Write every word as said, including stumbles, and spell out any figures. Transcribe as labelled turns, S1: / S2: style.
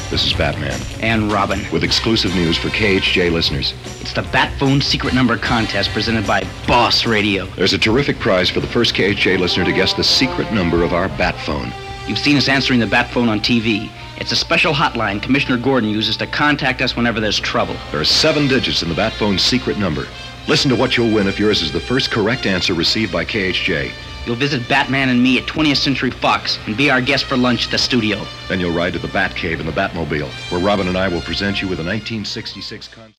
S1: This is Batman.
S2: And Robin.
S1: With exclusive news for K H J listeners.
S2: It's the Bat Phone Secret Number Contest presented by Boss Radio.
S1: There's a terrific prize for the first K H J listener to guess the secret number of our Bat Phone.
S2: You've seen us answering the Bat Phone on T V. It's a special hotline Commissioner Gordon uses to contact us whenever there's trouble.
S1: There are seven digits in the Bat Phone's secret number. Listen to what you'll win if yours is the first correct answer received by K H J.
S2: You'll visit Batman and me at twentieth Century Fox and be our guest for lunch at the studio.
S1: Then you'll ride to the Batcave in the Batmobile, where Robin and I will present you with a nineteen sixty-six... Con-